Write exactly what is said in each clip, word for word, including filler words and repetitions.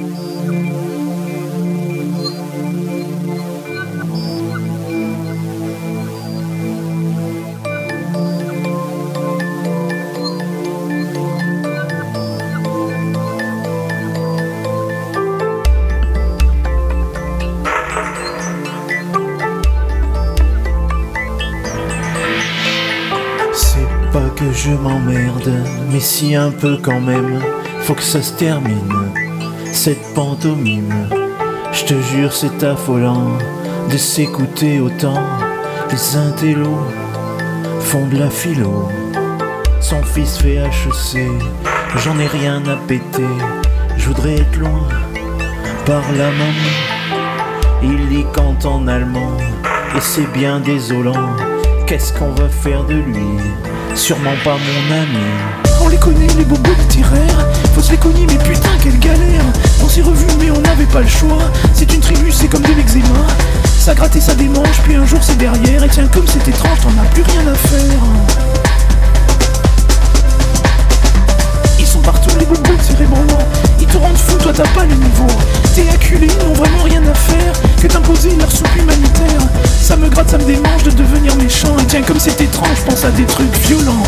Pas que je m'emmerde, mais si un peu quand même. Faut que ça se termine, cette pantomime. Je te jure c'est affolant de s'écouter autant. Les intellos font de la philo. Son fils fait H E C, j'en ai rien à péter. Je voudrais être loin, par la maman. Il y cante en allemand, et c'est bien désolant. Qu'est-ce qu'on va faire de lui? Sûrement pas mon ami. On les connaît les bobos littéraires, faut se les cogner mais putain quelle galère. On s'est revus mais on n'avait pas le choix. C'est une tribu, c'est comme de l'eczéma. Ça gratte et ça démange, puis un jour c'est derrière. Et tiens comme c'est étrange, t'en as plus rien à faire. Ils sont partout les bobos cérébraux. Ils te rendent fou, toi t'as pas le niveau. T'es acculé, ils n'ont vraiment rien à faire que d'imposer leur soupe humanitaire. Ça me gratte, ça me démange de devenir méchant. Et tiens comme c'est étrange, je pense à des trucs violents.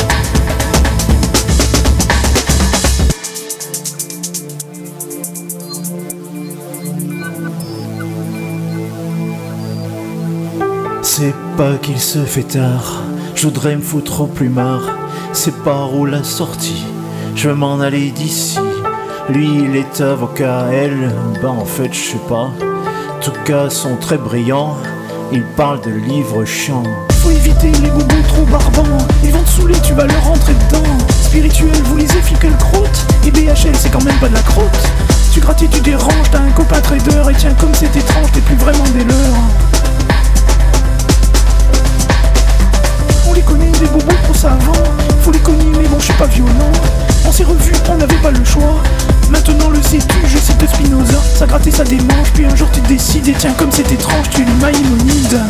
C'est pas qu'il se fait tard, je voudrais me foutre au plumard. C'est par où la sortie, je veux m'en aller d'ici. Lui il est avocat, elle, bah en fait je sais pas. En tout cas sont très brillants, ils parlent de livres chiants. Faut éviter les bobos trop barbants, ils vont te saouler, tu vas leur rentrer dedans. Spirituel, vous lisez Fickel Crotte, et B H L c'est quand même pas de la crotte. Tu grattes et tu déranges, t'as un copain trader. Et tiens comme c'est étrange, t'es plus vraiment des leurs. On les connaît, les bobos trop savants. Faut les cogner, mais bon, je suis pas violent. On s'est revus, on n'avait pas le choix. Maintenant le sais-tu, je cite Spinoza. Ça gratte et ça démange, puis un jour tu décides. Et tiens, comme c'est étrange, tu es les Maïmonides.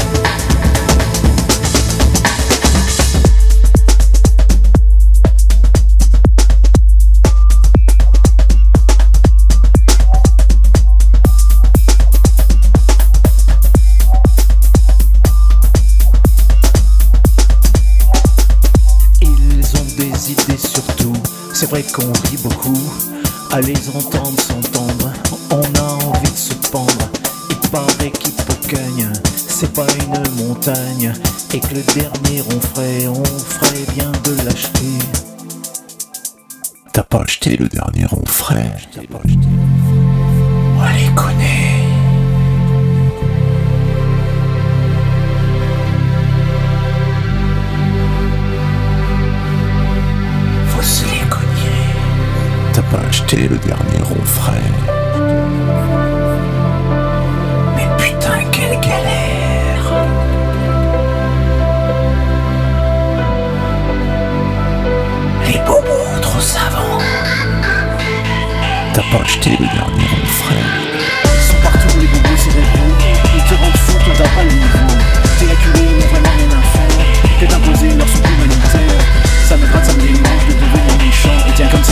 Idées surtout, c'est vrai qu'on rit beaucoup à les entendre s'entendre, on a envie de se pendre. Il paraît qu'Hippocagne, c'est pas une montagne, et que le dernier on ferait, on ferait bien de l'acheter. T'as pas acheté le dernier on ferait. On les connaît. T'as pas acheté le dernier ronfray. Mais putain quelle galère. Les bobos trop savants. T'as pas acheté le dernier ronfray. Ils sont partout les bobos cérébraux. Ils te rendent fou, toi t'as pas le niveau. T'es acculé, ils n'ont vraiment rien à faire que d'imposer leur soupe humanitaire. Ça me gratte, ça me démange de devenir méchant. Et tiens comme